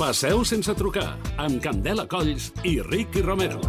Passeu sense trucar, amb Candela Colls i Ricky Romero.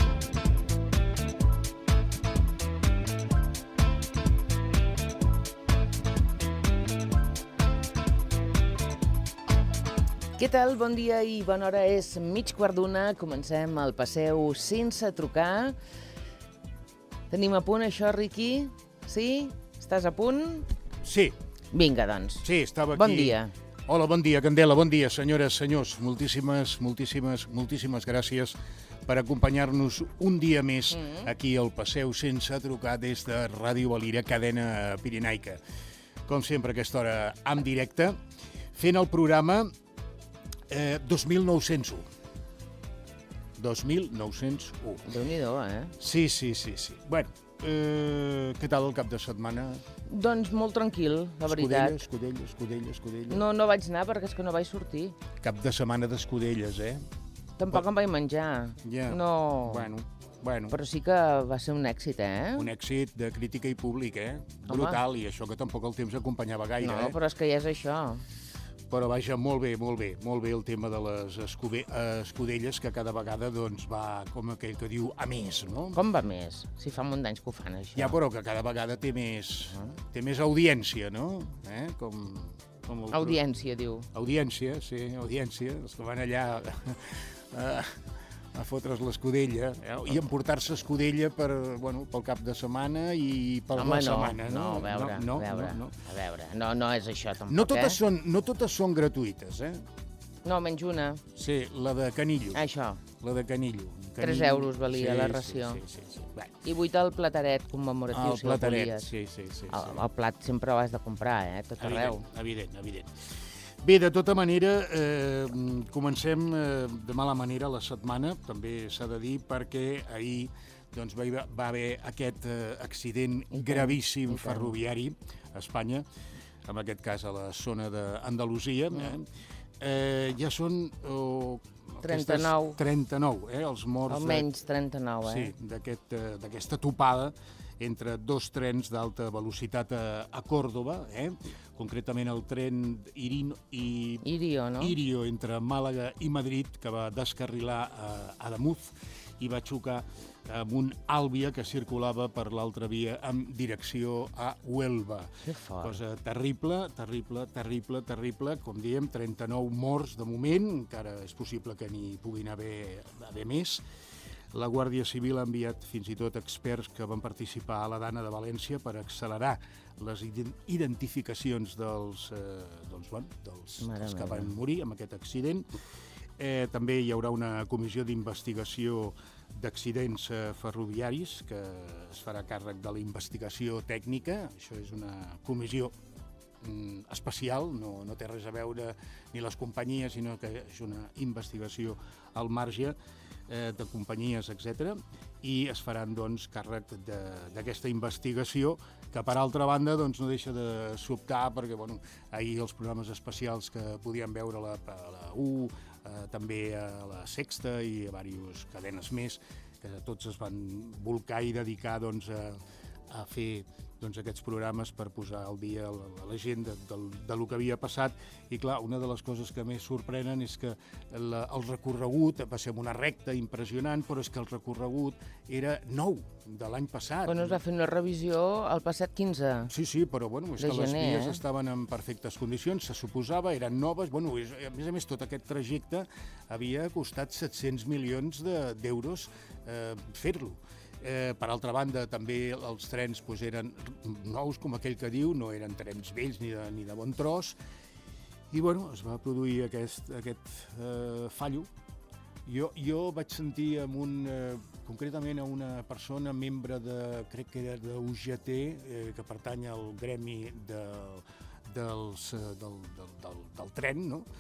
Què tal? Bon dia i bona hora. És 12:15. Comencem el Passeu sense trucar. Tenim a punt això, Riqui? Sí? Estàs a punt? Sí. Vinga, doncs. Sí, estava aquí. Bon dia. Hola, bon dia, Candela, bon dia, senyores, senyors. Moltíssimes gràcies per acompanyar-nos un dia més aquí al Passeu sense trucar des de Ràdio Valira, cadena pirenaica. Com sempre, a aquesta hora en directe, fent el programa 2901. 2901. Déu-n'hi-do, Sí. Bueno, què tal el cap de setmana? Doncs molt tranquil, la veritat. Escudella. No vaig anar perquè és que no vaig sortir. Cap de setmana d'escudelles, Tampoc em vaig menjar. Ja. No. Bueno. Però sí que va ser un èxit, Un èxit de crítica i públic, Brutal, i això que tampoc el temps acompanyava gaire, No, però és que ja és això. Però vaja, molt bé el tema de les escudelles, que cada vegada doncs, va, com aquell que diu, a més, no? Com va més? Si fa un munt d'anys que ho fan, això. Ja, però que cada vegada té més audiència, no? Audiència, diu. Audiència, sí, audiència. Els que van allà a fotre's l'escudella i emportar-se escudella pel cap de setmana i per la setmana. No, a veure, no és això tampoc, No totes són gratuïtes, No, menys una. Sí, la de Canillo. Això. La de Canillo. 3 euros valia la ració. Sí. I 8 el plateret commemoratiu, si el volies. Sí. El plat sempre l'has de comprar, tot arreu. Evident. Bé, de tota manera, comencem de mala manera la setmana, també s'ha de dir, perquè ahir doncs, va haver aquest accident gravíssim ferroviari a Espanya, en aquest cas a la zona d'Andalusia. Ja són 39, els morts. Almenys 39, Sí, d'aquesta topada entre dos trens d'alta velocitat a Còrdova, concretament el tren Irio entre Màlaga i Madrid, que va descarrilar a Ademuz i va xocar amb un Àlvia que circulava per l'altra via en direcció a Huelva. Que fort. Cosa terrible, com diem, 39 morts de moment, encara és possible que n'hi puguin haver més. La Guàrdia Civil ha enviat fins i tot experts que van participar a la Dana de València per accelerar les identificacions dels que van morir en aquest accident. També hi haurà una comissió d'investigació d'accidents ferroviaris que es farà càrrec de la investigació tècnica. Això és una comissió especial, no té res a veure ni les companyies, sinó que és una investigació al marge de companyies, etc. I es faran càrrec d'aquesta investigació, que per altra banda no deixa de sobtar, perquè ahir els programes especials que podíem veure a la U, també a la Sexta i a diverses cadenes més, que tots es van volcar i dedicar a fer aquests programes per posar al dia la gent del que havia passat. I clar, una de les coses que més sorprenen és que el recorregut va ser una recta impressionant, però és que el recorregut era nou, de l'any passat. Es va fer una revisió el passat 15. Sí, però és que les vies estaven en perfectes condicions, se suposava, eren noves. A més a més, tot aquest trajecte havia costat 700 milions d'euros fer-lo. Per altra banda, també els trens eren nous, com aquell que diu, no eren trens vells ni de bon tros, i es va produir aquest fallo. Jo vaig sentir concretament a una persona, membre crec que era d'UGT, que pertany al gremi del tren, no?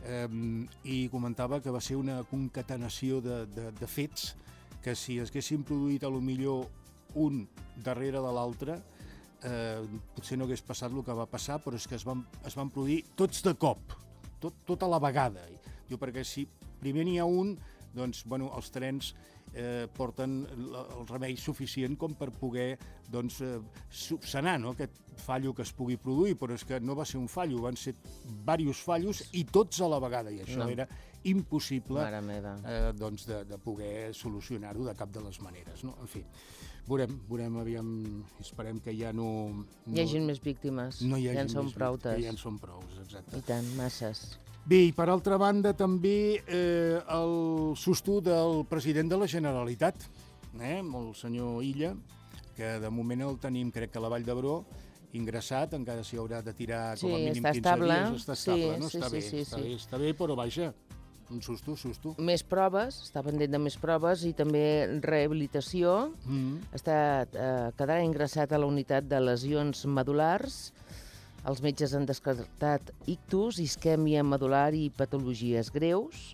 I comentava que va ser una concatenació de fets que si es haguessin produït potser un darrere de l'altre, potser no hagués passat el que va passar, però és que es van produir tots de cop, tot a la vegada. Perquè si primer n'hi ha un, els trens porten el remei suficient com per poder subsanar, no?, aquest fallo que es pugui produir, però és que no va ser un fallo, van ser diversos fallos i tots a la vegada, i això era impossible de poder solucionar-ho de cap de les maneres, no? En fi, veurem, aviam, esperem que ja no... Hi hagin més víctimes, ja en són proutes. Ja en són prous, exacte. I tant, masses. Bé, i per altra banda també el susto del president de la Generalitat, el senyor Illa, que de moment el tenim, crec que a la Vall d'Hebron, ingressat, encara s'hi haurà de tirar com a mínim 15 dies. Està estable, no? Està bé, però vaja, un susto. Més està pendent de més proves i també rehabilitació. Quedarà ingressat a la unitat de lesions medul·lars. Els metges han descartat ictus, isquèmia medul·lar i patologies greus.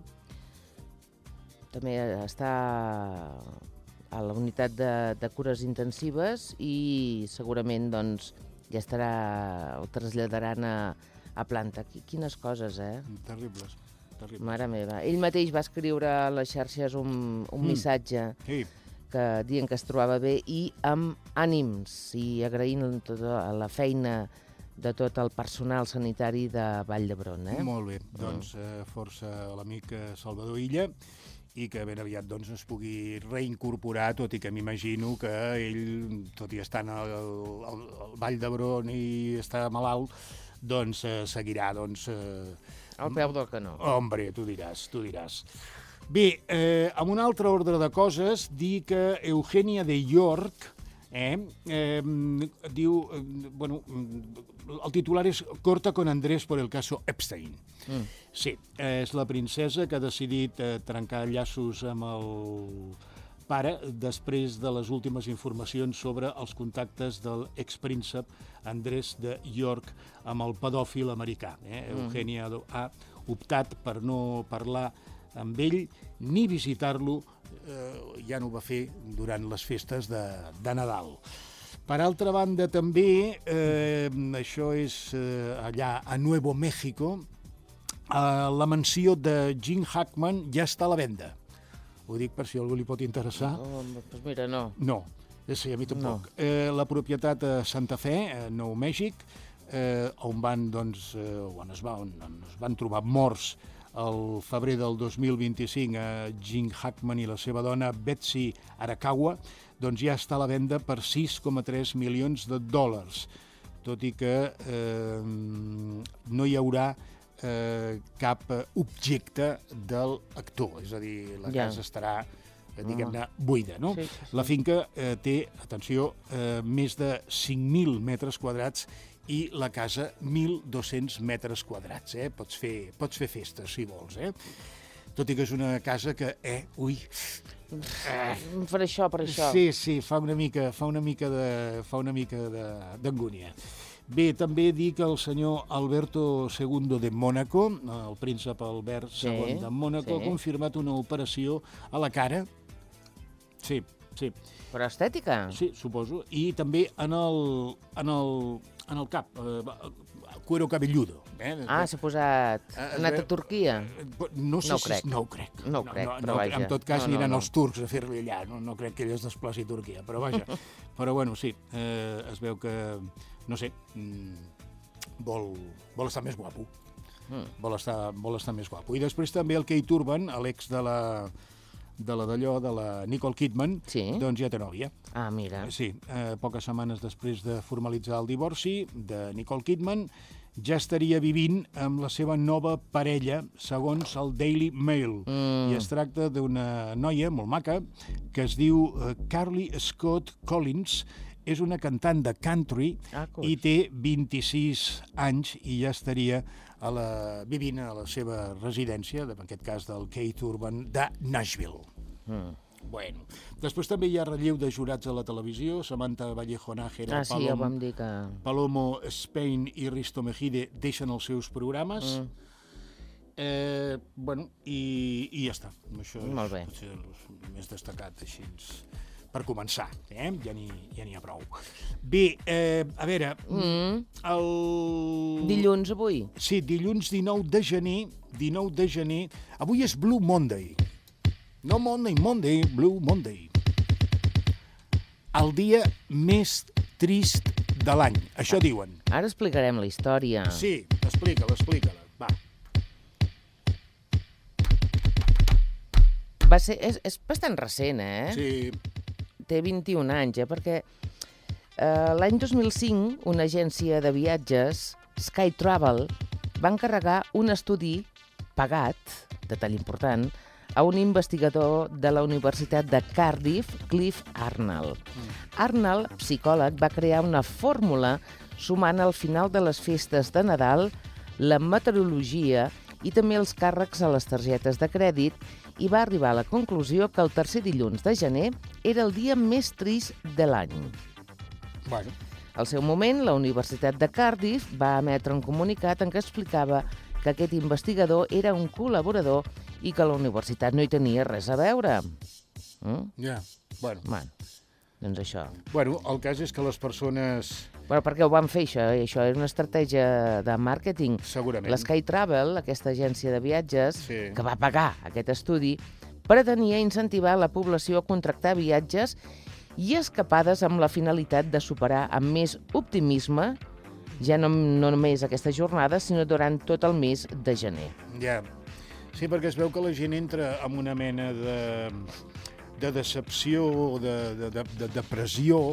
També està a la unitat de cures intensives i segurament ja el traslladaran a planta. Quines coses, Terribles. Mare meva. Ell mateix va escriure a les xarxes un missatge dient que es trobava bé i amb ànims i agraint tota la feina de tot el personal sanitari de Vall d'Hebron. Molt bé, doncs força a l'amic Salvador Illa i que ben aviat es pugui reincorporar, tot i que m'imagino que ell, tot i estar al Vall d'Hebron i estar malalt, seguirà al peu del canó. Hombre, tu diràs. Bé, amb un altre ordre de coses, dir que Eugenia de York diu, el titular és «Corta con Andrés por el caso Epstein». Sí, és la princesa que ha decidit trencar llaços amb el pare després de les últimes informacions sobre els contactes de l'expríncep Andrés de York amb el pedòfil americà. Eugenia ha optat per no parlar amb ell ni visitar-lo, ja no ho va fer durant les festes de Nadal. Per altra banda, també, això és allà a Nuevo México, la mansió de Gene Hackman ja està a la venda. Ho dic per si algú li pot interessar. Doncs mira, no. No, sí, a mi tampoc. La propietat a Santa Fe, a Nou Mèxic, on es van trobar morts el febrer del 2025 a Gene Hackman i la seva dona Betsy Arakawa, doncs ja està a la venda per $6,3 milions, tot i que no hi haurà cap objecte de l'actor, és a dir, la casa estarà, diguem-ne, buida, no? La finca té, atenció, més de 5.000 metres quadrats i la casa 1.200 metres quadrats, Pots fer festes, si vols, Tot i que és una casa que, Per això. Sí, fa una mica d'angúnia. Bé, també dir que el senyor Alberto II de Mònaco, el príncep Albert II de Mònaco, ha confirmat una operació a la cara. Sí. Però estètica? Sí, suposo. I també en el cap, cuero cabelludo. S'ha posat... Ha anat a Turquia? No ho crec. Però vaja. En tot cas aniran els turcs a fer-li allà. No crec que ell es desplaci a Turquia, però vaja. Però bueno, sí, es veu que, no sé, vol estar més guapo. Vol estar més guapo. I després també el Keith Urban, l'ex de la Nicole Kidman, doncs ja té nòvia. Ah, mira. Sí, poques setmanes després de formalitzar el divorci de Nicole Kidman, ja estaria vivint amb la seva nova parella, segons el Daily Mail. I es tracta d'una noia molt maca que es diu Carly Scott Collins, és una cantant de country i té 26 anys i ja estaria vivint a la seva residència, en aquest cas del Keith Urban, de Nashville. Bueno. Després també hi ha relleu de jurats a la televisió, Samantha Vallejo Nájera, Palomo Spain i Risto Mejide deixen els seus programes. I ja està. Això és potser el més destacat, així, per començar. Ja n'hi ha prou. Bé, a veure... Dilluns, avui? Sí, dilluns 19 de gener. Avui és Blue Monday. No Monday, Monday, Blue Monday. El dia més trist de l'any, això diuen. Ara explicarem la història. Sí, explica-la. Va. És bastant recent, Sí. Té 21 anys, perquè l'any 2005 una agència de viatges, Sky Travel, va encarregar un estudi pagat, detall important, a un investigador de la Universitat de Cardiff, Cliff Arnold. Arnold, psicòleg, va crear una fórmula sumant al final de les festes de Nadal la meteorologia i també els càrrecs a les targetes de crèdit i va arribar a la conclusió que el tercer dilluns de gener era el dia més trist de l'any. Bueno. Al seu moment, la Universitat de Cardiff va emetre un comunicat en què explicava que aquest investigador era un col·laborador i que la universitat no hi tenia res a veure. Ja, bueno. Doncs això. Bueno, el cas és que les persones... Bueno, per què ho van fer, això? Això era una estratègia de màrqueting. Segurament. La Sky Travel, aquesta agència de viatges, Sí. que va pagar aquest estudi, pretenia incentivar la població a contractar viatges i escapades amb la finalitat de superar amb més optimisme ja no només aquesta jornada, sinó durant tot el mes de gener. Ja. Sí, perquè es veu que la gent entra en una mena de decepció, de depressió,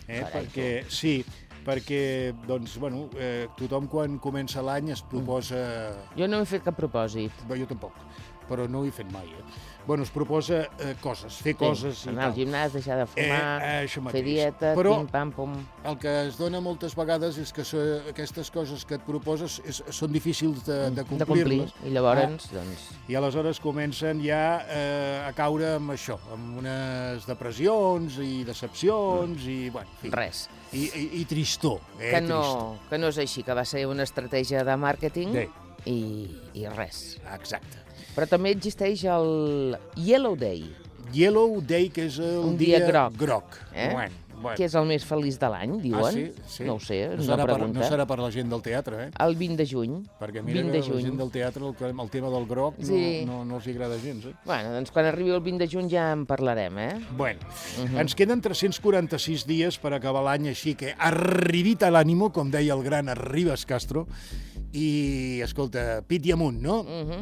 perquè doncs, bueno, tothom quan comença l'any es proposa... Jo no he fet cap propòsit. Bé, jo tampoc, però no ho he fet mai. Bueno, es proposa coses, fer coses i anar al gimnàs, deixar de fumar, fer dieta, però pim-pam-pum. El que es dona moltes vegades és que aquestes coses que et proposes són difícils de complir-les. I llavors, doncs... I aleshores comencen ja a caure amb això, amb unes depressions i decepcions i, bueno, en fi. Res. I tristor. Que no és així, que va ser una estratègia de màrqueting i res. Exacte. Però també existeix el Yellow Day. Yellow Day, que és el dia groc. Bueno. Que és el més feliç de l'any, diuen. Sí? No ho sé, és una una pregunta. No serà per la gent del teatre, El 20 de juny. Perquè mira que la gent del teatre, el tema del groc, no els agrada gens, Bueno, doncs quan arribi el 20 de juny ja en parlarem, Bueno, ens queden 346 dies per acabar l'any, així que arribita l'ànimo, com deia el gran Arribas Castro, i, escolta, pit i amunt, no?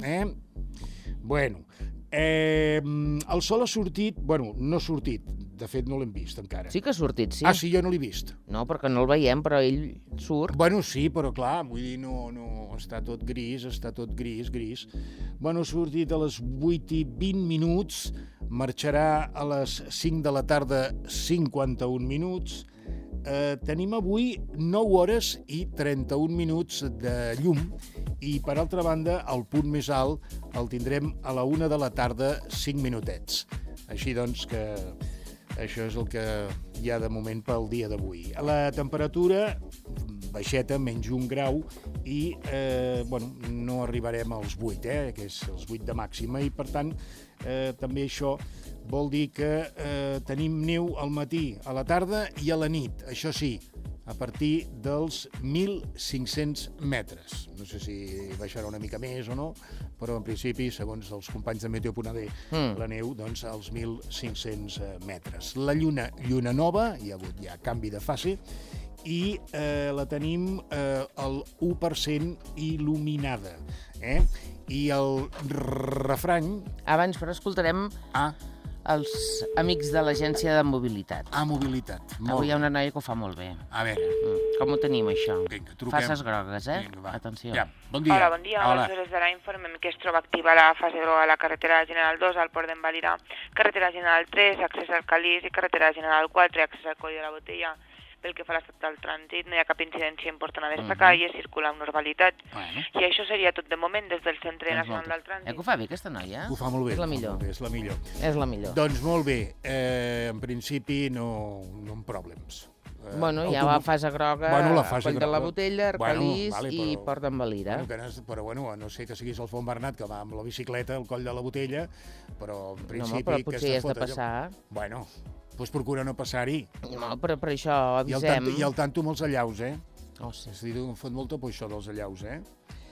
Bueno, el sol ha sortit... Bueno, no ha sortit. De fet, no l'hem vist encara. Sí que ha sortit, sí. Ah, sí, jo no l'he vist. No, perquè no el veiem, però ell surt. Bueno, sí, però clar, vull dir, no... Està tot gris. Bueno, ha sortit a les 8:20, marxarà a les 5 de la tarda 51 minuts. Tenim avui 9 hores i 31 minuts de llum i, per altra banda, el punt més alt el tindrem a la 1 de la tarda 5 minutets. Així doncs que això és el que hi ha de moment pel dia d'avui. La temperatura baixeta, menys 1 grau, i no arribarem als 8, que és els 8 de màxima, i per tant també això vol dir que tenim neu al matí, a la tarda i a la nit. Això sí, a partir dels 1.500 metres. No sé si baixarà una mica més o no, però en principi, segons els companys de Meteo.d, la neu, doncs, als 1.500 metres. La lluna nova, hi ha hagut ja canvi de fase, i la tenim al 1% il·luminada. I el refrany... Abans, però escoltarem els amics de l'agència de mobilitat. Mobilitat. Avui hi ha una noia que ho fa molt bé. A veure. Com ho tenim, això? Vinga, truquem. Faces grogues, Vinga, va. Atenció. Ja. Bon dia. Hola, bon dia. A les hores d'ara informem que es troba activa la fase groga a la carretera General 2 al Port d'Envalira, carretera General 3, accés al Calís, i carretera General 4, accés al Coll de la Botella. Pel que fa a l'estat del trànsit, no hi ha cap incidència important a destacar i es circula amb normalitat. I això seria tot de moment des del Centre Nacional del Trànsit. Que ho fa bé, aquesta noia? Ho fa molt bé. És la millor. És la millor. És la millor. Doncs molt bé. En principi, no amb problemes. Bueno, ja va fase groga, Coll de la Botella, Arcalís i Port d'Envalira. Però bueno, a no sé que siguis el Font Bernat, que va amb la bicicleta al Coll de la Botella, però en principi... No, però potser hi has de passar. Bueno, doncs procura no passar-hi. No, però per això avisem. I al tanto amb els allaus, Oh, sí. És a dir, em fot molta por això dels allaus,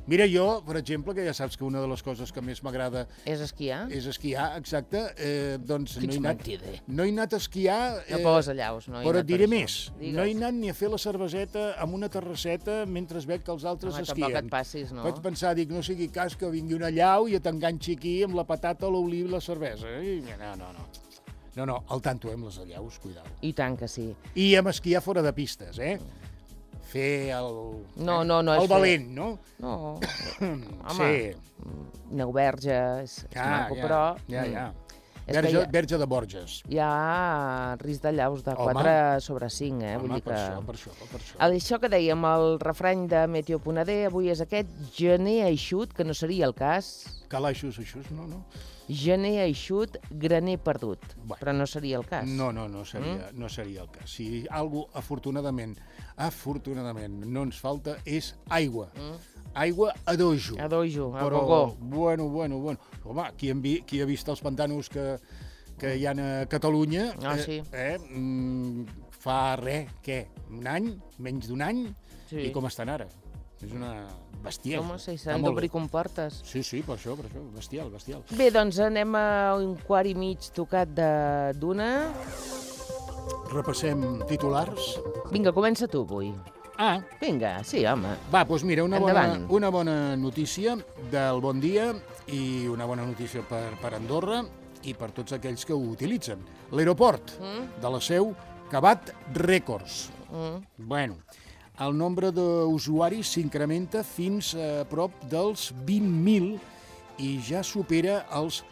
Mira, jo, per exemple, que ja saps que una de les coses que més m'agrada És esquiar? és esquiar, exacte, doncs Quins mentider. no he anat a esquiar... No pos allaus, no he però anat et diré per més, això. Digues. no he anat ni a fer la cerveseta amb una terrasseta mentre veig que els altres Home, esquien. tampoc et passis, no? Vaig pensar, dic, no sigui cas que vingui una llau i t'enganxi aquí amb la patata, l'oliva i la cervesa. I no, al tanto, amb les allaus, cuidao. I tant que sí. I amb esquiar fora de pistes, fer el... No, el valent, no? No, home, Sí. Neu Verge, és maco, però... Ja. És que Verge de Borges. hi ha risc de llaus de 4/5, vull dir que... Per això. Això que dèiem, el refrany de Meteo.d avui és aquest: gener eixut, que no seria el cas. Calaixos, no? Gener eixut, graner perdut. Bueno. Però no seria el cas. No seria el cas. Si algú, afortunadament, no ens falta, és aigua. Aigua a dojo. A dojo, a Però, gogó. bueno. Home, qui ha vist els pantanos que hi ha a Catalunya? Sí. Fa un any, menys d'un any, Sí. i com estan ara? És una bestiesa. Home, si Està s'han molt d'obrir bé. comportes. Sí, per això, bestial. Bé, doncs anem a un quart i mig tocat d'una. Repassem titulars. Vinga, comença tu avui. Vinga, sí, home. Va, doncs mira, Endavant. una bona notícia del Bon Dia i una bona notícia per Andorra i per tots aquells que ho utilitzen. L'aeroport de la Seu, que bat rècords. Bueno, el nombre d'usuaris s'incrementa fins a prop dels 20.000 i ja supera les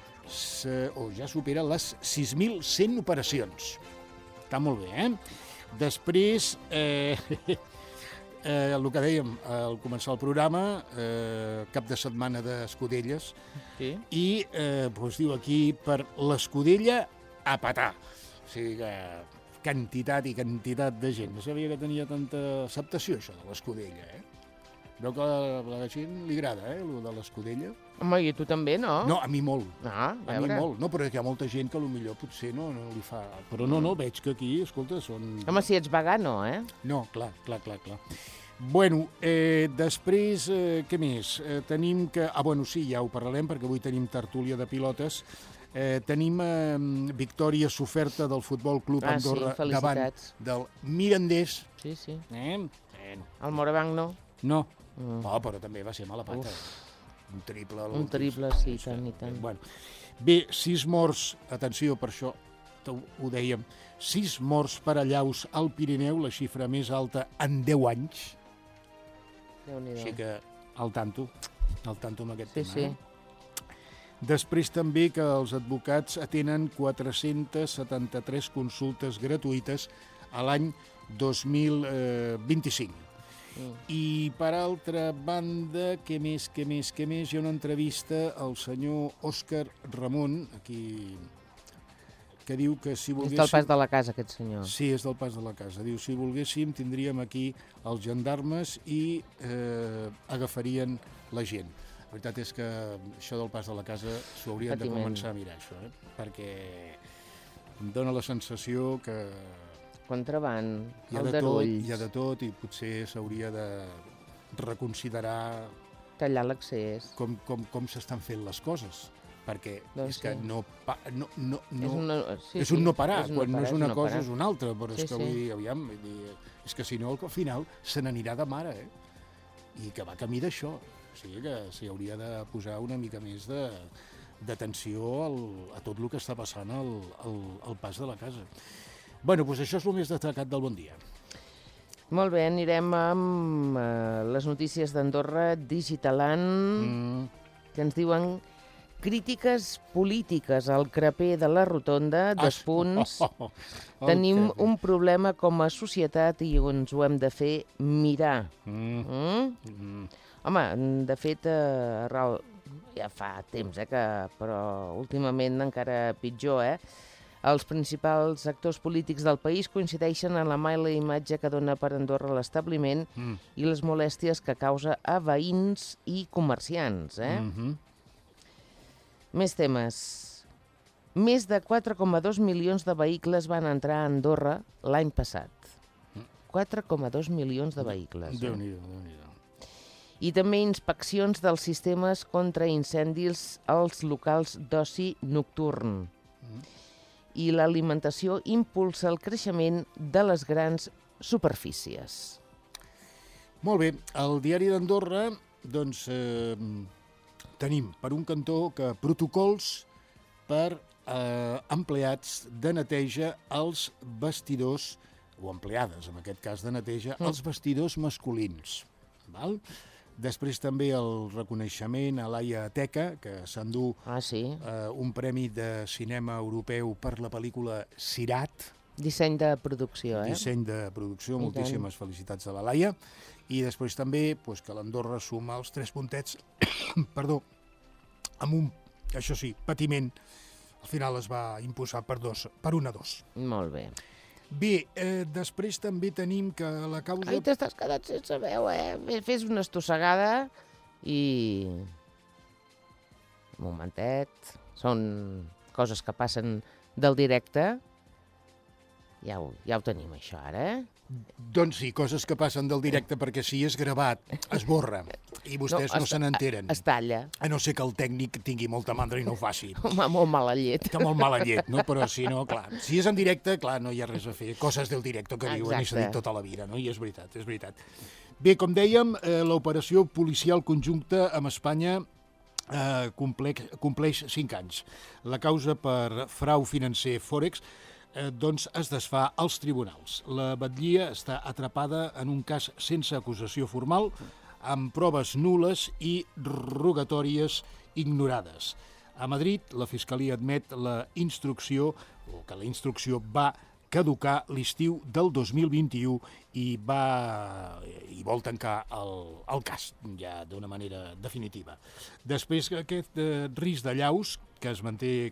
6.100 operacions. Està molt bé, Després, el que dèiem al començar el programa, cap de setmana d'escudelles, Sí. i diu aquí, per l'escudella a petar. O sigui que quantitat de gent. No sabia que tenia tanta acceptació, això de l'escudella, Veu que a la gent li agrada, allò de l'escudella. Home, i a tu també, no? No, a mi molt. A A mi molt. No, però hi ha molta gent que potser potser no li fa... Però no, veig que aquí, escolta, són... Home, si ets vegano, No, clar. Bueno, després, què més? Tenim que... sí, ja ho parlarem, perquè avui tenim tertúlia de pilotes. Tenim victòria soferta del Futbol Club Andorra davant del Mirandés. Sí. El Morabanc no? No, però també va ser mala pata. Un triple. Un triple, sí, i tant. Bueno. Bé, 6 morts, atenció, per això ho dèiem, 6 morts per allaus al Pirineu, la xifra més alta en 10 anys. Déu-n'hi-do. Així que al tanto amb aquest tema. Sí. Després també que els advocats atenen 473 consultes gratuïtes a l'any 2025. I per altra banda, què més? Hi ha una entrevista al senyor Òscar Ramon, aquí, que diu que si volguéssim... És del pas de la casa, aquest senyor. Sí, és del pas de la casa. Diu, si volguéssim, tindríem aquí els gendarmes i agafarien la gent. La veritat és que això del pas de la casa s'ho haurien de començar a mirar, això, perquè em dóna la sensació que... Contraban, hi ha de tot i potser s'hauria de reconsiderar... Tallar l'accés. Com s'estan fent les coses, perquè és que és un no parar, quan no és una cosa és una altra, però és que vull dir, aviam, és que si no al final se n'anirà de mare, i que va camí d'això. O sigui que s'hi hauria de posar una mica més d'atenció a tot el que està passant al pas de la casa. Bueno, doncs això és el més destacat del Bon Dia. Molt bé, anirem amb les notícies d'Andorra Digitalant, que ens diuen crítiques polítiques al creper de la Rotonda, Tenim un problema com a societat i ens ho hem de fer mirar. Home, de fet, ja fa temps, però últimament encara pitjor, Els principals actors polítics del país coincideixen en la mala imatge que dona per Andorra l'establiment i les molèsties que causa a veïns i comerciants. Més temes. Més de 4,2 milions de vehicles van entrar a Andorra l'any passat. 4,2 milions de vehicles. Déu-n'hi-do. I també inspeccions dels sistemes contra incendis als locals d'oci nocturn. I l'alimentació impulsa el creixement de les grans superfícies. Molt bé, al diari d'Andorra, doncs, tenim per un cantó que protocols per empleats de neteja als vestidors, o empleades, en aquest cas de neteja, als vestidors masculins. Val? Després també el reconeixement a Laia Teca, que s'endú un premi de cinema europeu per la pel·lícula Sirat. Disseny de producció, Disseny de producció, moltíssimes felicitats a la Laia. I després també que l'Andorra suma els 3 puntets, perdó, amb un, això sí, patiment. Al final es va imposar per 1-2. Molt bé. Bé, després també tenim que la causa... Ai, t'estàs quedat sense veu, Fes una estossegada i... Un momentet. Són coses que passen del directe. Ja ho tenim, això, ara, Doncs sí, coses que passen del directe, perquè si és gravat, es borra, i vostès no se n'enteren. Es talla. A no ser que el tècnic tingui molta mandra i no ho faci. Home, molt mala llet. Que molt mala llet, no? Però si no, clar, si és en directe, clar, no hi ha res a fer. Coses del directe que diuen i s'ha dit tota la vida, no? I és veritat, és veritat. Bé, com dèiem, l'operació policial conjunta amb Espanya compleix 5 anys. La causa per frau financer Fòrex doncs es desfà als tribunals. La batllia està atrapada en un cas sense acusació formal, amb proves nul·les i rogatòries ignorades. A Madrid, la Fiscalia admet la instrucció va caducar l'estiu del 2021 i vol tancar el cas ja d'una manera definitiva. Després aquest risc de llaus, que es manté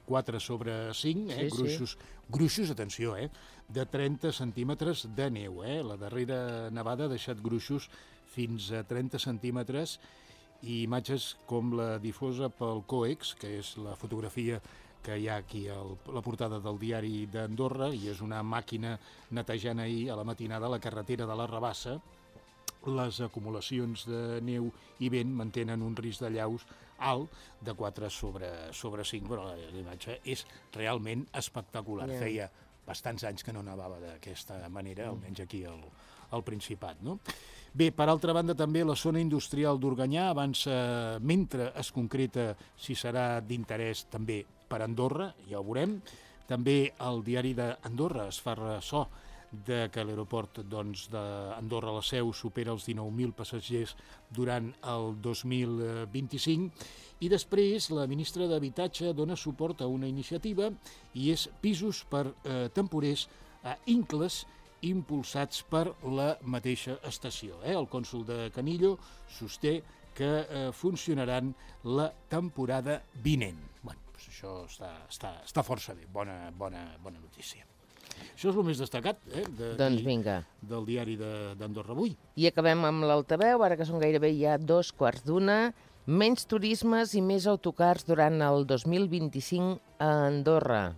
4/5, gruixos, atenció, de 30 centímetres de neu. La darrera nevada ha deixat gruixos fins a 30 centímetres i imatges com la difosa pel COEX, que és la fotografia que hi ha aquí a la portada del diari d'Andorra, i és una màquina netejant ahir a la matinada la carretera de la Rabassa. Les acumulacions de neu i vent mantenen un risc de llaus alt de 4/5, però la imatge és realment espectacular. Feia bastants anys que no nevava d'aquesta manera, almenys aquí al Principat, no? Bé, per altra banda, també la zona industrial d'Organyà avança mentre es concreta si serà d'interès també per Andorra, ja ho veurem. També el diari d'Andorra es fa ressò de que l'aeroport d'Andorra la Seu supera els 19.000 passatgers durant el 2025. I després la ministra d'Habitatge dona suport a una iniciativa i és pisos per temporers a Incles impulsats per la mateixa estació. El cònsol de Canillo sosté que funcionaran la temporada vinent. Bueno, doncs això està força bé, bona notícia. Això és el més destacat Doncs vinga. Del diari d'Andorra avui. I acabem amb l'altaveu, ara que són gairebé ja 2:15. Menys turismes i més autocars durant el 2025 a Andorra.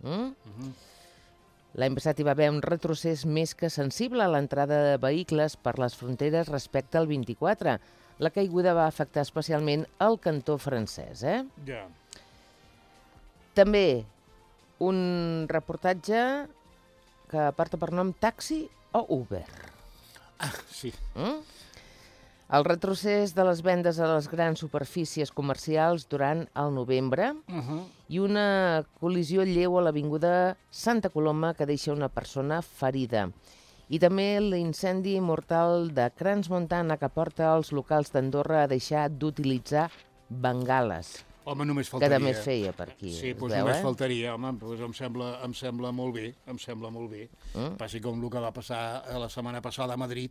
L'any passat hi va haver un retrocés més que sensible a l'entrada de vehicles per les fronteres respecte al 24. La caiguda va afectar especialment el cantó francès. Ja. També un reportatge que porta per nom Taxi o Uber. Sí. El retrocés de les vendes a les grans superfícies comercials durant el novembre i una col·lisió lleu a l'avinguda Santa Coloma que deixa una persona ferida. I també l'incendi mortal de Crans Montana que porta els locals d'Andorra a deixar d'utilitzar bengales. Home, només faltaria. Que també feia per aquí. Sí, doncs només faltaria, home, em sembla molt bé, Passi com el que va passar la setmana passada a Madrid,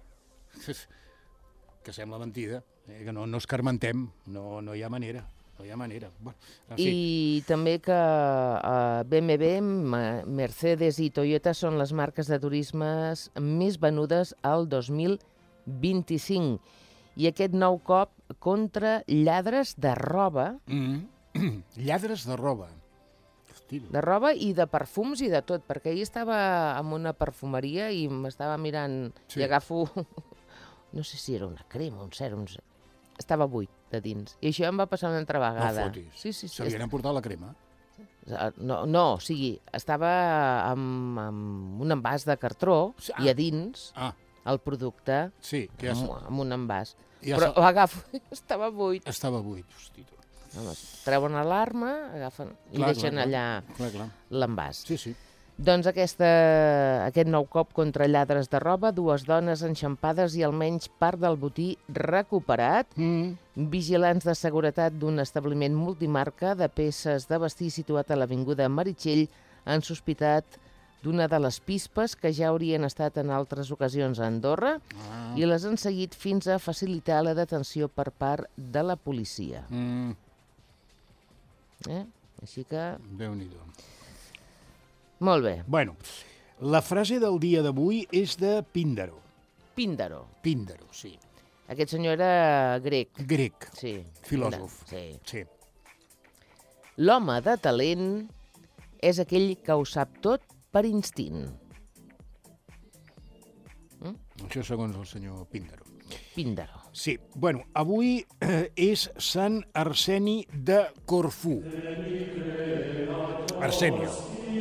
que sembla mentida, que no escarmentem, no hi ha manera. Bueno, I també que BMW, Mercedes i Toyota són les marques de turismes més venudes al 2025. I aquest nou cop contra lladres de roba. Lladres de roba. De roba i de perfums i de tot, perquè ahir estava en una perfumeria i m'estava mirant i agafo no sé si era una crema, un sèrum, estava buit de dins. I això em va passar una altra vegada. No fotis. Sí. S'havien emportat la crema? No, o sigui, estava amb un envàs de cartró i a dins el producte amb un envàs. Però l'agafo, estava buit. Estava buit, hosti. Treuen l'arma, agafen i deixen allà l'envàs. Sí. Doncs aquest nou cop contra lladres de roba, 2 dones enxampades i almenys part del botí recuperat. Vigilants de seguretat d'un establiment multimarca de peces de vestir situat a l'avinguda Meritxell han sospitat d'una de les pispes que ja haurien estat en altres ocasions a Andorra i les han seguit fins a facilitar la detenció per part de la policia. Així que... Déu-n'hi-do. Molt bé. Bueno, la frase del dia d'avui és de Píndaro. Píndaro, sí. Aquest senyor era grec. Grec, Sí. filòsof. Sí. L'home de talent és aquell que ho sap tot per instint. Això segons el senyor Píndaro. Píndaro. Sí, bueno, avui és Sant Arseni de Corfú. Arsenio.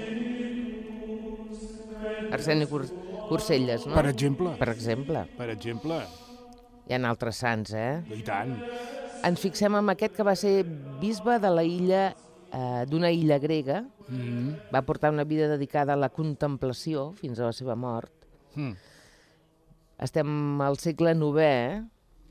Arseni Corselles, no? Per exemple. Per exemple. Per exemple. Hi ha altres sants, I tant. Ens fixem en aquest que va ser bisbe de la illa, d'una illa grega. Va portar una vida dedicada a la contemplació fins a la seva mort. Estem al segle IX,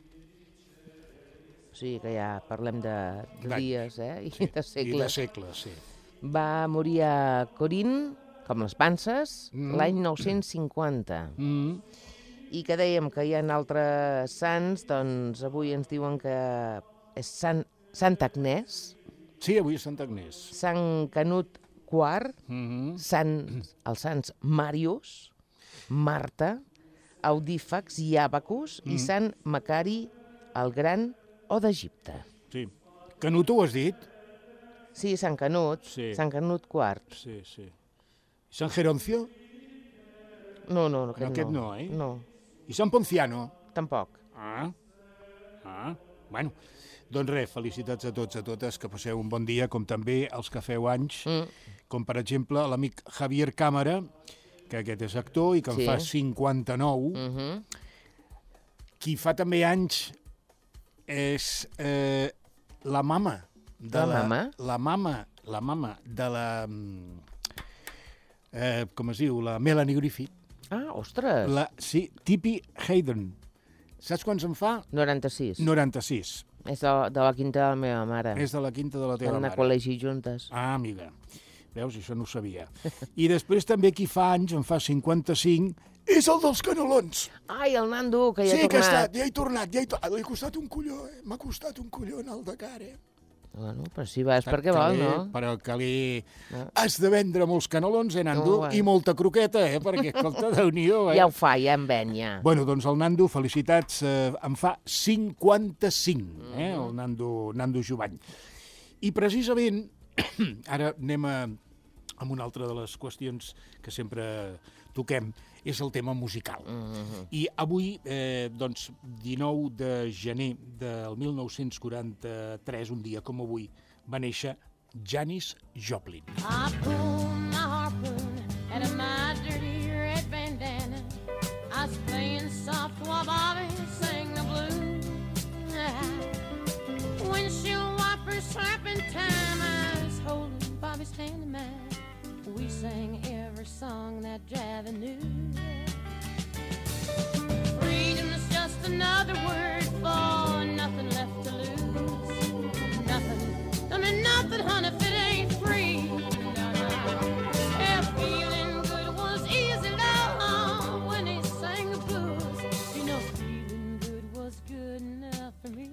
O sigui que ja parlem de dies, I de segles. I de segles, sí. Va morir a Corint, com les panses, l'any 950. I que dèiem que hi ha altres sants, doncs avui ens diuen que és Sant Agnès. Sí, avui és Sant Agnès. Sant Canut IV, els sants Màrius, Marta, Audífax i Abacus i Sant Macari el Gran o d'Egipte. Sí. Canut ho has dit? Sí, Sant Canut, Sant Canut IV. Sí. Sant Geroncio? No, aquest no, eh? No. I Sant Ponciano? Tampoc. Bueno, doncs res, felicitats a tots, a totes, que passeu un bon dia, com també els que feu anys, com per exemple l'amic Javier Cámara, que aquest és actor i que en fa 59. Qui fa també anys és la mama. La mama de la... com es diu? La Melanie Griffith. Ostres! Sí, Tippi Hayden. Saps quants en fa? 96. 96. És de la quinta de la meva mare. És de la quinta de la teva mare. Vam anar a col·legi juntes. Amiga. Veus? Això no ho sabia. I després també qui fa anys, en fa 55, és el dels canelons. Ai, el Nando, que ja ha tornat. Sí, que ha estat, ja he tornat. Li ha costat un colló, M'ha costat un colló anar al Dakar, Bueno, però si vas perquè vol, no? Però que has de vendre molts canelons, Nando? I molta croqueta, perquè, escolta, Déu-n'hi-do, Ja ho fa, ja en ven, ja. Bueno, doncs el Nando, felicitats, en fa 55, el Nando Jovany. I precisament, ara anem amb una altra de les qüestions que sempre toquem, és el tema musical. I avui, doncs, 19 de gener del 1943, un dia com avui, va néixer Janis Joplin. I pulled my harpoon out of my dirty red bandana. I was playing soft while Bobby sang the blues. Windshield wipers slapping time, I was holding Bobby's hand in mine. We sang every song that Javi knew. Freedom's just another word for nothing left to lose. Nothing, don't mean nothing, honey, if it ain't free. Yeah, feeling good was easy, love, when he sang the blues. You know, feeling good was good enough for me.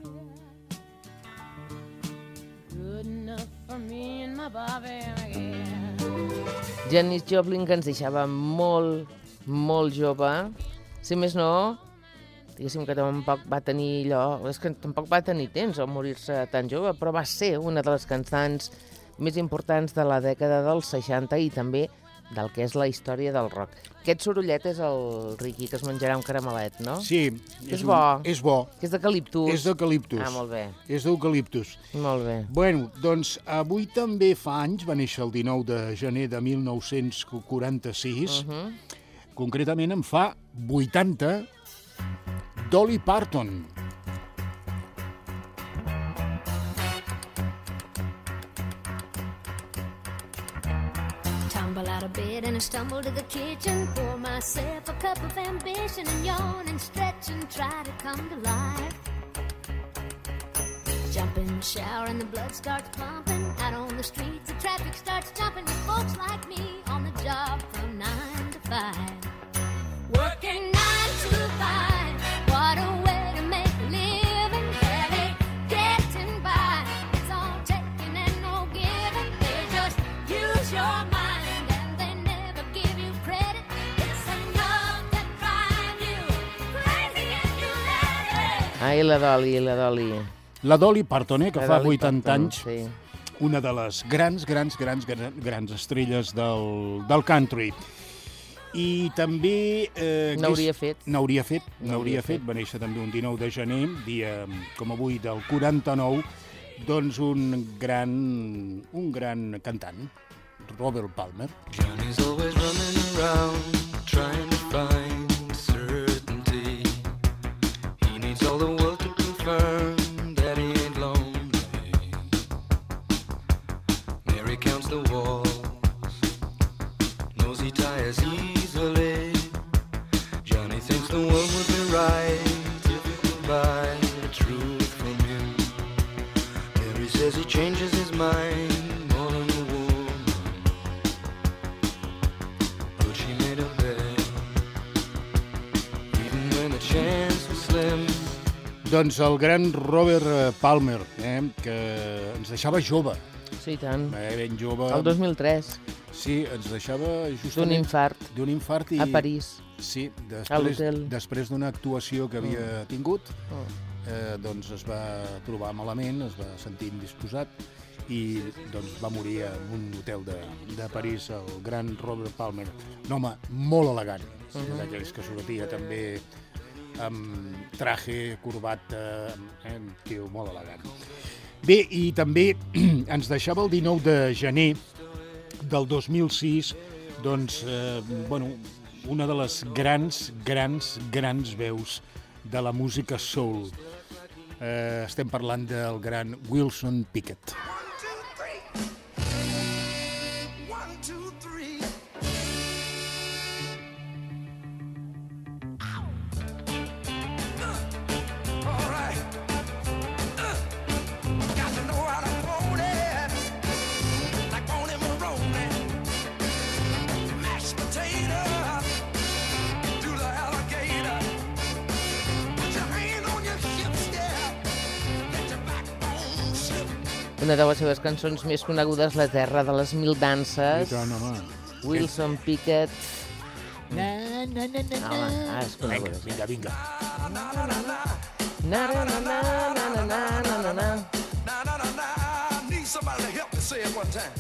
Good enough for me and my Bobby, yeah. Janis Joplin, que ens deixava molt, molt jove. Si més no, diguéssim que tampoc va tenir allò... És que tampoc va tenir temps a morir-se tan jove, però va ser una de les cantants més importants de la dècada dels 60 i també del que és la història del rock. Aquest sorollet és el Riqui, que es menjarà un caramelet, no? Sí. És bo. És bo. Que és d'eucaliptus. És d'eucaliptus. Ah, molt bé. És d'eucaliptus. Molt bé. Bueno, doncs avui també fa anys, va néixer el 19 de gener de 1946, concretament en fa 80, Dolly Parton. Tumble out of bed and I stumble to the kitchen. Pour myself a cup of ambition and yawn and stretch and try to come to life. Jump in the shower and the blood starts pumping. Out on the streets, the traffic starts jumping. With folks like me on the job from 9 to 5. Working 9 to 5. What a way to make a living. Barely getting by. It's all taking and no giving. They just use your mind and they never give you credit. It's enough to drive you crazy if you let it. Ai, la Dolly. La Dolly Parton, que La fa Dolly 80 Parton, anys, sí. una de les grans estrelles del country. I també... N'hauria fet. N'hauria fet. Va néixer també un 19 de gener, dia com avui del 49, doncs un gran cantant, Robert Palmer. Johnny's always running around trying to find certainty. He needs all the world to confirm that he ain't lonely. Mary counts the walls, knows he tires easily. Johnny thinks the world would be right if he could buy the truth from him. Mary says he changes his mind more than a woman, but she made a bet, even when the chance was slim. Doncs el gran Robert Palmer, que ens deixava jove, Sí, i tant. ben jove. El 2003, Sí, ens deixava justament... d'un infart i... a París. Sí, a l'hotel. després d'una actuació que havia tingut, doncs es va trobar malament, es va sentir indisposat i doncs va morir en un hotel de París, el gran Robert Palmer. Un home molt elegant, d'aquells que sortia també amb traje, corbata, un tio molt elegant. Bé, i també ens deixava el 19 de gener del 2006, doncs, una de les grans veus de la música soul. Estem parlant del gran Wilson Pickett. Una de les seves cançons més conegudes, La terra de les mil danses. I tant, home. Wilson Pickett. Na, és coneguda. Vinga. Na, na, na, na, na, na, na, na, na. Need somebody to help me say it one time.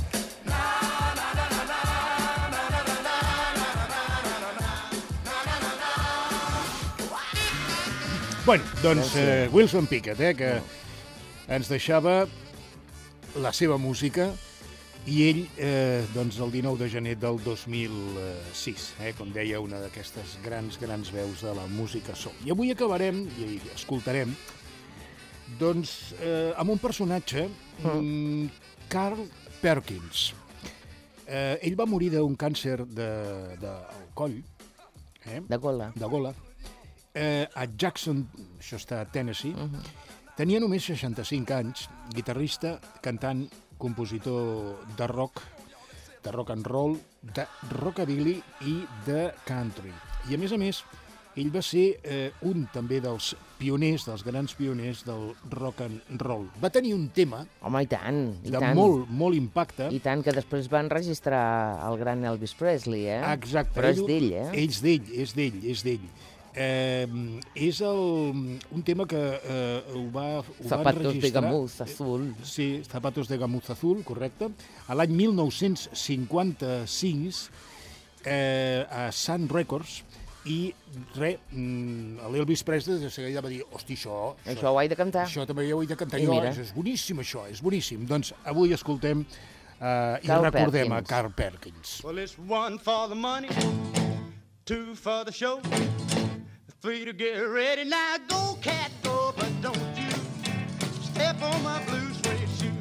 Bueno, doncs Wilson Pickett, que ens deixava la seva música i ell, doncs el 19 de gener del 2006, com deia, una d'aquestes grans veus de la música soul. I avui acabarem i escoltarem doncs amb un personatge, Carl Perkins. Ell va morir d'un càncer del coll, De gola. a Jackson, això està a Tennessee. Tenia només 65 anys, guitarrista, cantant, compositor de rock and roll, de rockabilly i de country. I a més, ell va ser un també dels pioners, dels grans pioners del rock and roll. Va tenir un tema Home, i tant, i de tant. molt impacte. I tant, que després va enregistrar el gran Elvis Presley, Exacte. Però és d'ell, És d'ell. És un tema que ho va Zapatos de enregistrar... gamuz azul. Sí, Zapatos de gamuz azul, correcte. A l'any 1955 a Sun Records, i l'Elvis Presley de seguida va dir, hosti, Això ho he de cantar. Això també ho he de cantar I jo, mira. és boníssim això, és boníssim. Doncs avui escoltem i Carl recordem a Perkins. Carl Perkins. Well, it's 1 for the money, 2 for the show, 3 to get ready. Now go, cat, go, but don't you step on my blue suede shoe.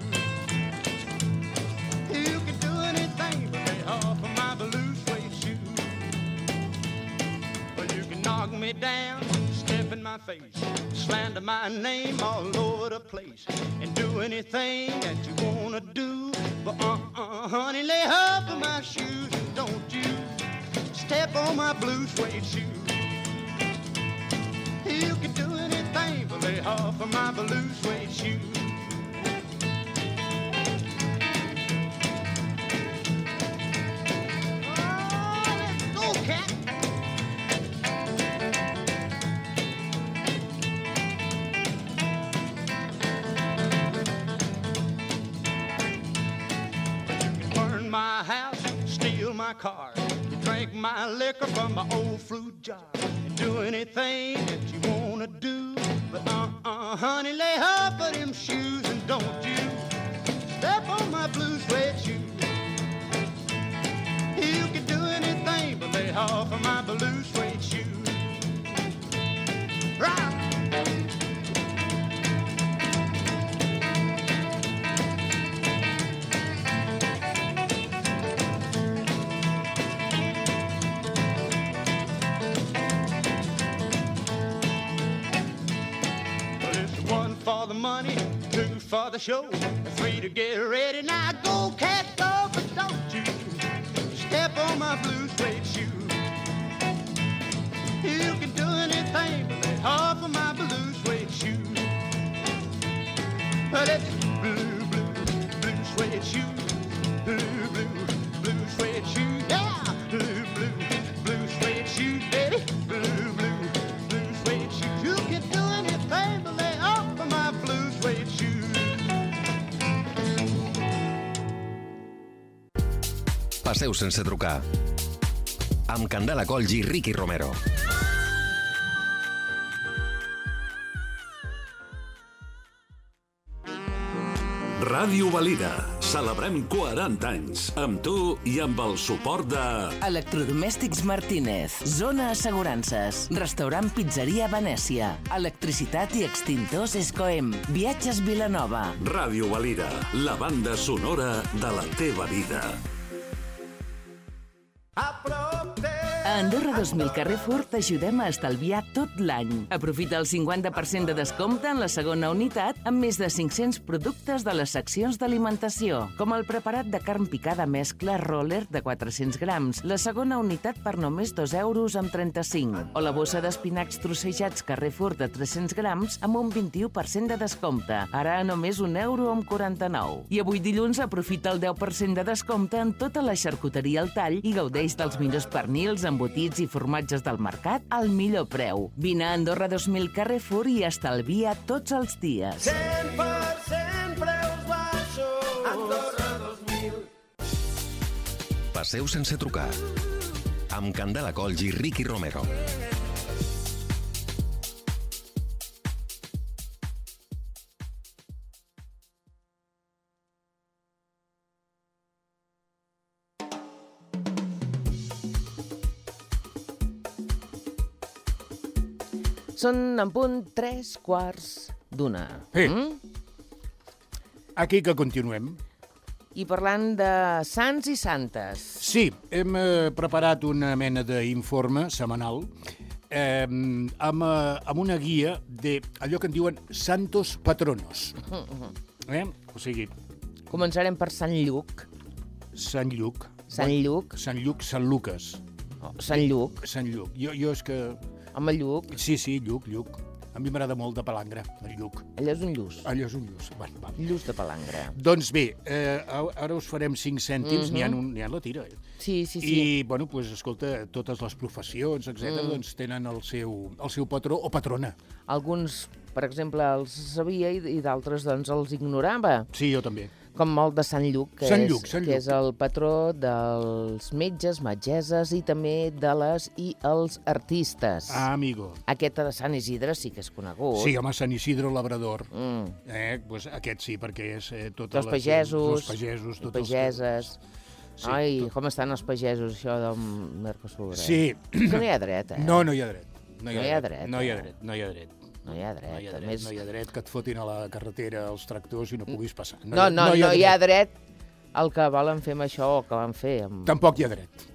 You can do anything but lay off of my blue suede shoe. Well, you can knock me down, step in my face, slander my name all over the place, and do anything that you wanna do. But honey, lay off of my shoes and don't you step on my blue suede shoe. You can do anything but lay off of my blue suede shoe. Oh, let's go, cat. Burn my house, steal my car, you drink my liquor from my old fruit jar, and do anything that you wanna do. But honey, lay off of them shoes and don't you step on my blue suede shoe. You can do anything but lay off of my blue suede shoe. Rock! For the money, 2 for the show, 3 to get ready. Now go, cat, go, but don't you step on my blue suede shoe. You can do anything but lay off of my blue suede shoe. But it's blue, blue suede shoe. Blue, blue suede shoe. Yeah, blue suede shoe, baby. Blue suede shoe. You can do anything but lay off of my blue suede shoe. Passeu sense trucar. Amb Candela Colls i Ricky Romero. Ràdio Valira. Celebrem 40 anys. Amb tu i amb el suport de... Electrodomèstics Martínez. Zona Assegurances. Restaurant Pizzeria Venècia. Electricitat i extintors Escoem. Viatges Vilanova. Ràdio Valira. La banda sonora de la teva vida. A Andorra 2000 Carrefour t'ajudem a estalviar tot l'any. Aprofita el 50% de descompte en la segona unitat amb més de 500 productes de les seccions d'alimentació, com el preparat de carn picada mescla roller de 400 grams, la segona unitat per només 2 euros amb 35, o la bossa d'espinacs trossejats Carrefour de 300 grams amb un 21% de descompte, ara a només 1 euro amb 49. I avui dilluns aprofita el 10% de descompte en tota la xarcuteria al tall i gaudeix dels millors pernils, embotits i formatges del mercat al millor preu. Vine a Andorra 2000 Carrefour i estalvia tots els dies. 100% preus baixos. Andorra 2000. Passeu sense trucar. Amb Candela Colls i Ricky Romero. Són en punt 3:15. Sí. Aquí que continuem. I parlant de sants i santes. Sí, hem preparat una mena d'informe setmanal amb una guia d'allò que en diuen santos patronos. O sigui... Començarem per Sant Lluc. Sant Lluc. Sant Lluc. Sant Lluc, Sant Lucas. Oh, Sant Lluc. Sant Lluc. Jo és que... Home, Lluc. Sí, Lluc. A mi m'agrada molt de palangre, el Lluc. Allò és un lluç. Allò és un lluç. Va. Lluç de palangre. Doncs bé, ara us farem 5 cèntims, n'hi ha la tira. Sí. I, bueno, doncs, escolta, totes les professions, etc., doncs tenen el seu patró o patrona. Alguns, per exemple, els sabia i d'altres, doncs, els ignorava. Sí, jo també. Com el de Sant Lluc, que és el patró dels metges, metgesses i també de les i els artistes. Ah, amigo. Aquest de Sant Isidre sí que és conegut. Sí, home, Sant Isidre Labrador. Pues aquest sí, perquè és els pagesos, els pagesos, i pageses. Sí, ai, com estan els pagesos, això del Mercosur. Sí. Que no hi ha dret, No hi ha dret. No hi ha dret. No hi ha dret. No hi ha dret. No hi ha dret. No hi ha dret que et fotin a la carretera els tractors i no puguis passar. No hi ha dret el que volen fer amb això o que van fer. Tampoc hi ha dret.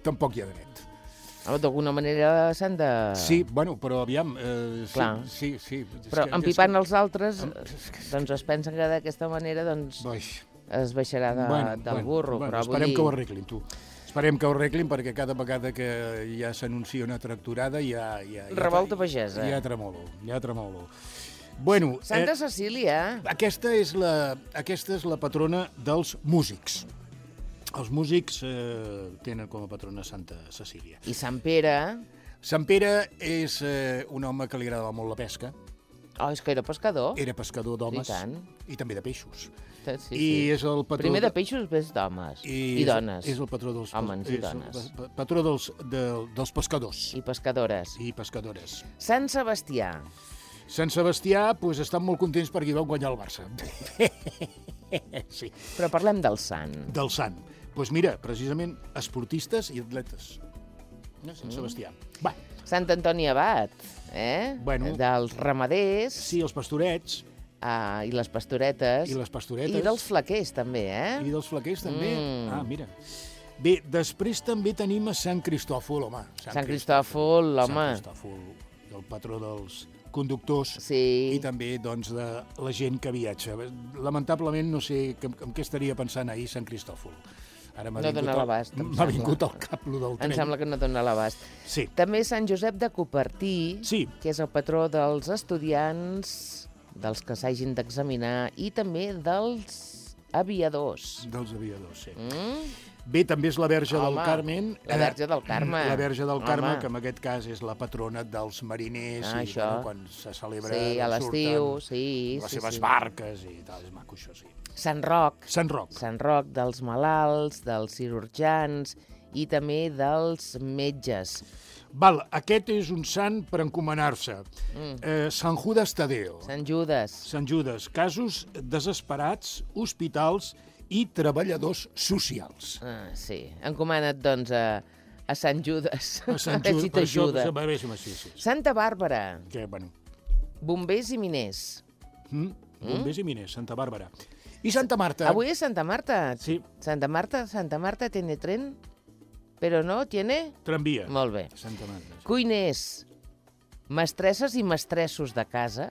D'alguna manera s'han de... Sí, bueno, però aviam... Clar. Sí. Però empipant els altres, doncs es pensen que d'aquesta manera es baixarà del burro. Bueno, esperem que ho arreglin, tu. Esperem que ho arreglin perquè cada vegada que ja s'anuncia una tractorada ja revolta pagesa. Ja tremolo. Bueno, Santa Cecília. Aquesta és la patrona dels músics. Els músics tenen com a patrona Santa Cecília. I Sant Pere? Sant Pere és un home que li agradava molt la pesca. Oh, és que era pescador? Era pescador d'homes i també de peixos. Sí. I és el patró... Primer de peixos, després d'homes i dones. És el patró dels... Homes i dones. Patró dels pescadors. I pescadores. I pescadores. Sant Sebastià. Sant Sebastià, doncs estan molt contents perquè van guanyar el Barça. Sí. Però parlem del sant. Del sant. Doncs mira, precisament, esportistes i atletes. Sant Sebastià. Va. Sant Antoni Abat, Bueno. dels ramaders. Sí, els pastorets. I les pastoretes. I les pastoretes. I dels flaquers, també, I dels flaquers, també. Ah, mira. Bé, després també tenim a Sant Cristòfol, home. Sant Cristòfol, home. Sant Cristòfol, el patró dels conductors i també doncs, de la gent que viatja. Lamentablement no sé en què estaria pensant ahir Sant Cristòfol. Ara no dona l'abast, m'ha vingut al cap lo del tren. Em sembla que no dona l'abast. Sí. També Sant Josep de Copertí, que és el patró dels estudiants, dels que s'hagin d'examinar i també dels aviadors. Dels aviadors, sí. Bé, també és la Verge del Carmen. La Verge del Carme. La Verge del Carme, que en aquest cas és la patrona dels mariners i quan se celebra a l'estiu, les seves barques i tal, és maco això, sí. Sant Roc. Sant Roc. Sant Roc dels malalts, dels cirurgians i també dels metges. Val, aquest és un sant per encomanar-se. Sant Judas Tadeo. Sant Judas. Sant Judas. Casos desesperats, hospitals i treballadors socials. Sí, encomana't, doncs, a Sant Judas. A Sant Judas, si t'ajuda. Sí. Santa Bàrbara. Que, bueno. Bombers i miners. Bombers i miners, Santa Bàrbara. I Santa Marta. Avui és Santa Marta. Sí. Santa Marta tiene tren, però no tiene... Tramvia. Molt bé. Santa Marta. Sí. Cuiners, mestresses i mestressos de casa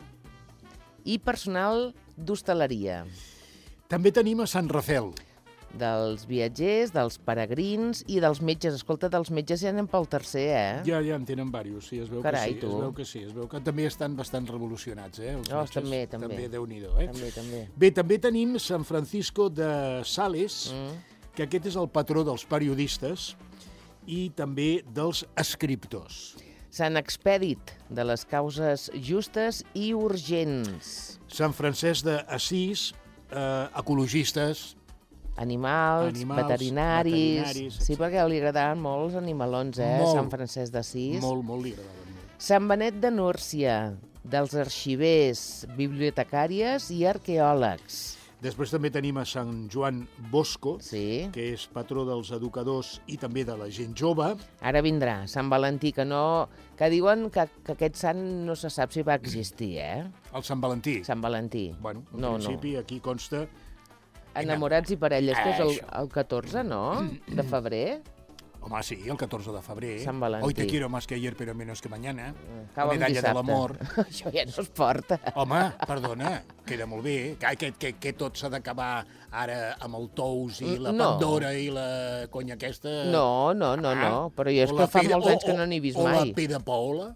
i personal d'hostaleria. També tenim a Sant Rafel. Dels viatgers, dels peregrins i dels metges. Escolta, dels metges ja anem pel tercer, Ja en tenen diversos, sí, es veu Carai, que sí. Es veu que sí, es veu que també estan bastant revolucionats, Els metges, també. També, Déu-n'hi-do, També. Bé, també tenim Sant Francisco de Sales, que aquest és el patró dels periodistes i també dels escriptors. Sant Expèdit, de les causes justes i urgents. Sant Francesc d'Assís, ecologistes, Animals, veterinaris... Sí, perquè li agradaven molt els animalons, Sant Francesc d'Assís. Molt li agradaven molt. Sant Benet de Núrcia, dels arxivers, bibliotecàries i arqueòlegs. Després també tenim a Sant Joan Bosco, que és patró dels educadors i també de la gent jove. Ara vindrà Sant Valentí, que diuen que aquest sant no se sap si va existir, El Sant Valentí? Sant Valentí. Bueno, en principi aquí consta... Enamorats i parelles, que és el 14, no? De febrer. Home, sí, el 14 de febrer. Sant Valentí. Hoy te quiero más que ayer, pero menos que mañana. La medalla de l'amor. Això ja no es porta. Home, perdona, queda molt bé. Que tot s'ha d'acabar ara amb el Tous i la Pandora i la conya aquesta... No, però jo és que fa molts anys que no n'he vist mai. O la P de Paola.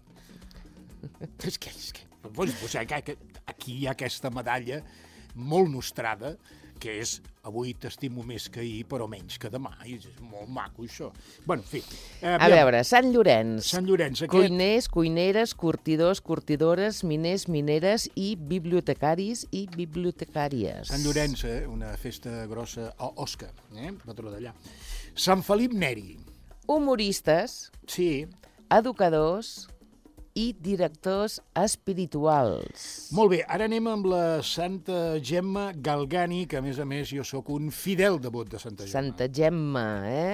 És que aquí hi ha aquesta medalla molt nostrada que és avui t'estimo més que ahir, però menys que demà. I és molt maco, això. Bueno, en fi. A veure, Sant Llorenç. Sant Llorenç, aquest... Cuiners, cuineres, curtidors, curtidores, miners, mineres i bibliotecaris i bibliotecàries. Sant Llorenç, una festa grossa a Osca, patró d'allà. Sant Felip Neri. Humoristes, Sí. educadors i directors espirituals. Molt bé, ara anem amb la Santa Gemma Galgani, que a més jo sóc un fidel devot de Santa Gemma. Santa Gemma,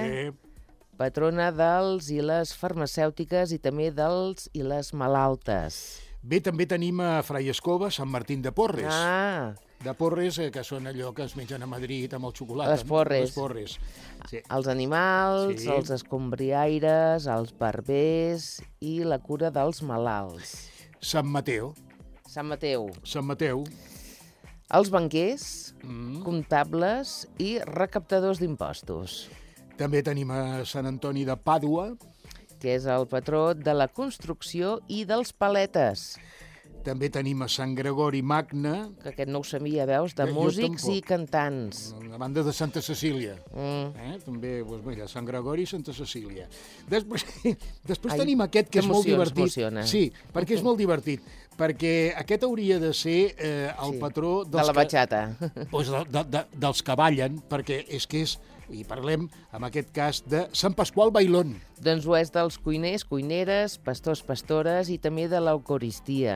Patrona dels i les farmacèutiques i també dels i les malaltes. Bé, també tenim a Frai Escova, Sant Martín de Porres. Ah, De Porres, que són allò que es mengen a Madrid amb el xocolata. Les porres. Les porres. Sí. els animals, Sí. els escombriaires, els barbers i la cura dels malalts. Sant Mateu. Sant Mateu. Sant Mateu. Els banquers, comptables i recaptadors d'impostos, També tenim a Sant Antoni de Pàdua. que és el patró de la construcció i dels paletes. També tenim a Sant Gregori Magne, Que aquest no ho sabia, veus, de Jo músics tampoc. i cantants. a banda de Santa Cecília. També, doncs, mira, Sant Gregori i Santa Cecília. Després Ai, tenim aquest, que és molt t'emociona, divertit. t'emociona. Sí, perquè és molt divertit. Perquè aquest hauria de ser el patró De la batxata. dels que ballen, perquè és que és, i parlem, en aquest cas, de Sant Pasqual Bailón. Doncs ho és dels cuiners, cuineres, pastors, pastores i també de l'eucaristia.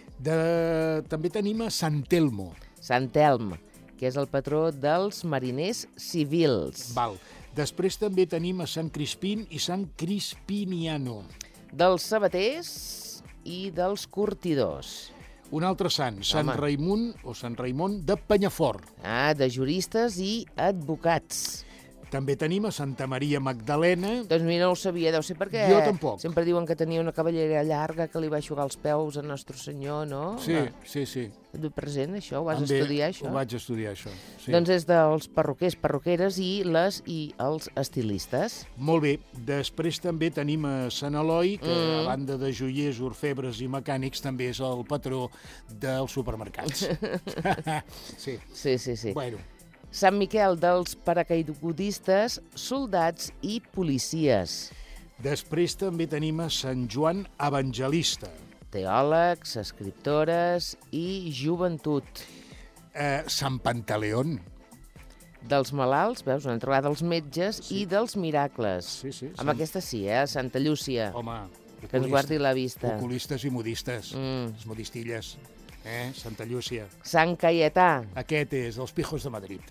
També tenim a Sant Telmo. Sant Elm, que és el patró dels mariners civils. Val. Després també tenim a Sant Crispín i Sant Crispiniano. Dels sabaters i dels curtidors. Un altre sant, Sant Home. Raimon o Sant Raimon de Penyafort. Ah, de juristes i advocats. També tenim a Santa Maria Magdalena. Doncs mira, no ho sabia, deu ser perquè Jo tampoc. sempre diuen que tenia una cavallera llarga que li va eixugar els peus a Nostre Senyor, no? Sí, sí, sí. Et ve present, això? Ho vas També estudiar, això? Ho vaig estudiar, això. Sí. Doncs és dels perruquers, perruqueres i els estilistes. Molt bé. Després també tenim a Sant Eloi, que a banda de joiers, orfebres i mecànics també és el patró dels supermercats. Sí. Sí, sí, sí. Bueno, Sant Miquel dels paracaigudistes, soldats i policies. després també tenim a Sant Joan Evangelista. Teòlegs, escriptores i joventut. Sant Pantaleón. Dels malalts, veus, una trobada dels metges i dels miracles. Sí, sí. Amb aquesta sí, Santa Llúcia. Home, Que ens guardi la vista. oculistes i modistes. Les modistilles. Santa Llúcia. Sant Caietà. Aquest és els pijos de Madrid.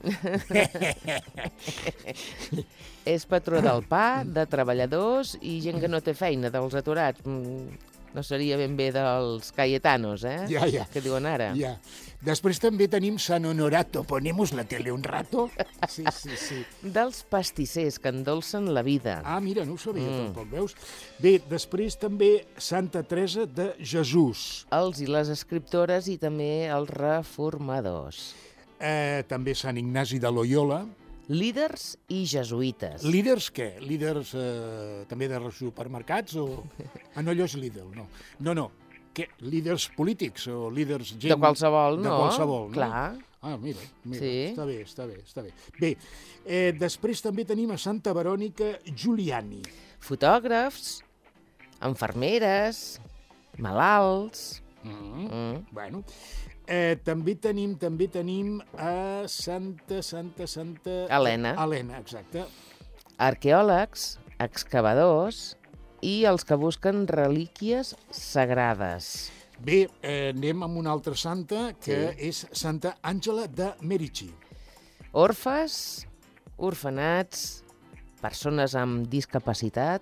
És patró del pa, de treballadors i gent que no té feina, dels aturats. No seria ben bé dels cayetanos, Ja, ja. Que diuen ara. Ja. Després també tenim Sant Honorato. Ponemos la tele un rato? Sí, sí, sí. Dels pastissers que endolcen la vida. Ah, mira, no ho sabia tampoc, veus? Bé, després també Santa Teresa de Jesús. Els i les escriptores i també els reformadors. També Sant Ignasi de Loyola. Líders i jesuïtes. Líders què? Líders també de supermercats o... Ah, no, allò és Lidl, no. No. Què? Líders polítics o líders gent... De qualsevol, no? De qualsevol, no? Clar. Ah, mira, Sí. està bé. Bé, després també tenim a Santa Verònica Giuliani. Fotògrafs, infermeres, malalts... Bueno, també tenim a Santa... Helena. Helena, exacte. Arqueòlegs, excavadors i els que busquen relíquies sagrades. Bé, anem amb una altra santa, que és Santa Àngela de Merici. Orfes, orfenats, persones amb discapacitat.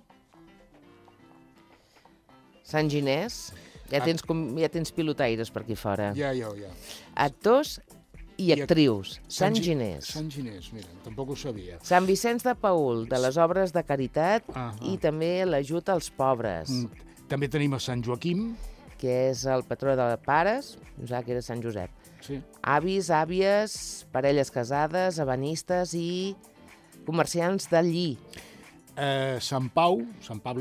Sant Ginés, ja tens pilotaires per aquí fora. Ja. Actors i actrius. Sant Ginés. Sant Ginés, mira, tampoc ho sabia. Sant Vicenç de Paül, de les obres de caritat i també l'ajut als pobres, També tenim a Sant Joaquim. que és el patró de pares, pensava que era Sant Josep. Sí. Avis, àvies, parelles casades, ebanistes i comerciants del lli. Sant Pau, Sant Pablo.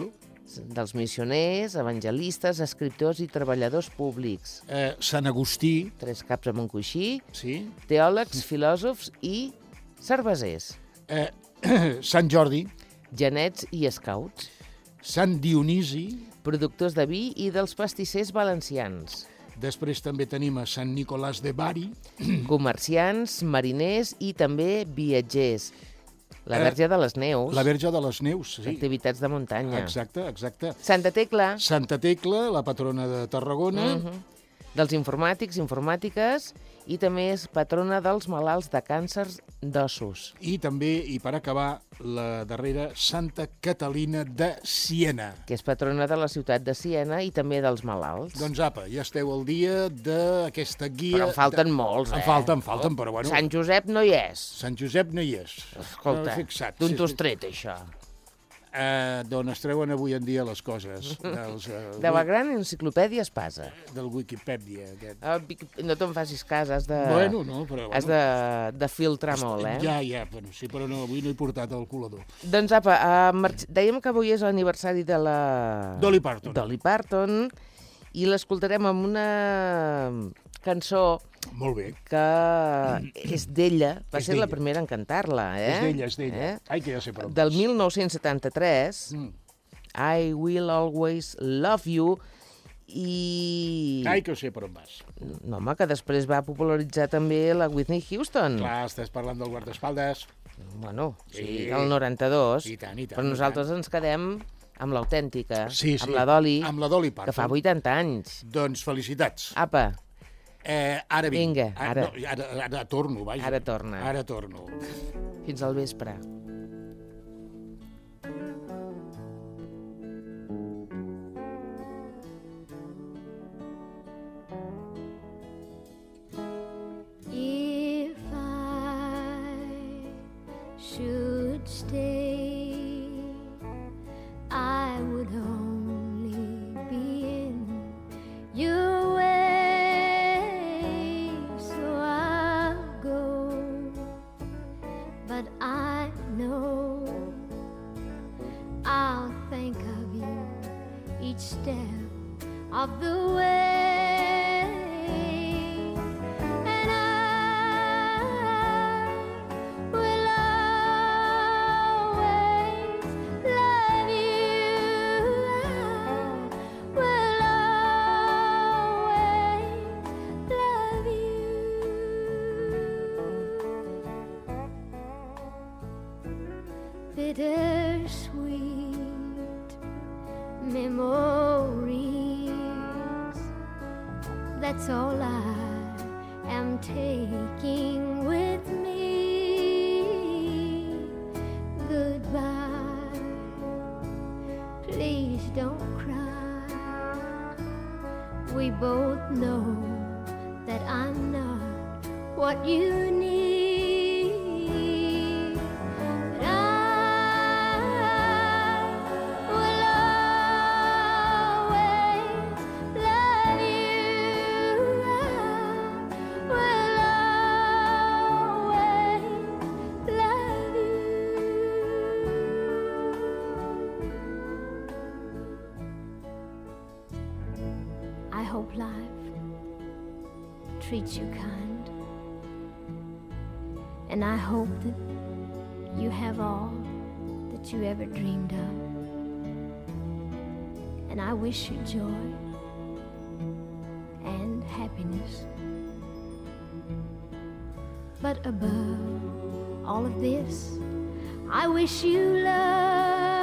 dels missioners, evangelistes, escriptors i treballadors públics. Sant Agustí. 3 caps amb un coixí. Sí. Teòlegs, filòsofs i cervesers. Sant Jordi. Genets i scouts. Sant Dionisi. Productors de vi i dels pastissers valencians. Després també tenim a Sant Nicolàs de Bari. Comerciants, mariners i també viatgers. La Verge de les Neus. La Verge de les Neus, sí. Activitats de muntanya. Exacte, exacte. Santa Tecla. Santa Tecla, la patrona de Tarragona. Dels informàtics, informàtiques, i també és patrona dels malalts de càncers d'ossos. I també, i per acabar, la darrera, Santa Catalina de Siena. Que és patrona de la ciutat de Siena i també dels malalts. Doncs apa, ja esteu al dia d'aquesta guia... Però en falten molts, En falten, però bueno... Sant Josep no hi és. Sant Josep no hi és. Escolta, d'on t'ho has tret, això? D'on es treuen avui en dia les coses. De la gran enciclopèdia Espasa. Del Wikipedia, aquest. No te'n facis cas, has de... Bueno, no, però... Has de filtrar molt, Ja, bueno, sí, però no, avui no he portat el colador. Doncs apa, dèiem que avui és l'aniversari de la... Dolly Parton. Dolly Parton, i l'escoltarem amb una cançó... Molt bé. Que és d'ella, va ser la primera en cantar-la, És d'ella. Ai, que ja sé per on. Del 1973, I Will Always Love You, i... Ai, que ho sé per on vas. No, home, que després va popularitzar també la Whitney Houston. Clar, estàs parlant del guardaespaldes. Bueno, sí, del 92. I tant, i tant. Però nosaltres ens quedem amb l'autèntica, amb la Dolly, Parton, que fa 80 anys. Doncs felicitats. Apa. Ara vinc. Vinga, ara. Ara torno, vaja. Ara torna. Ara torno. Fins al vespre. If I should stay, I would only be in your way. But I know I'll think of you each step of the way, and I will always love you. I will always love you. Bittersweet memories, that's all I am taking with me. Goodbye, please don't cry. We both know that I'm not what you need. I hope life treats you kind, and I hope that you have all that you ever dreamed of, and I wish you joy and happiness. But above all of this, I wish you love.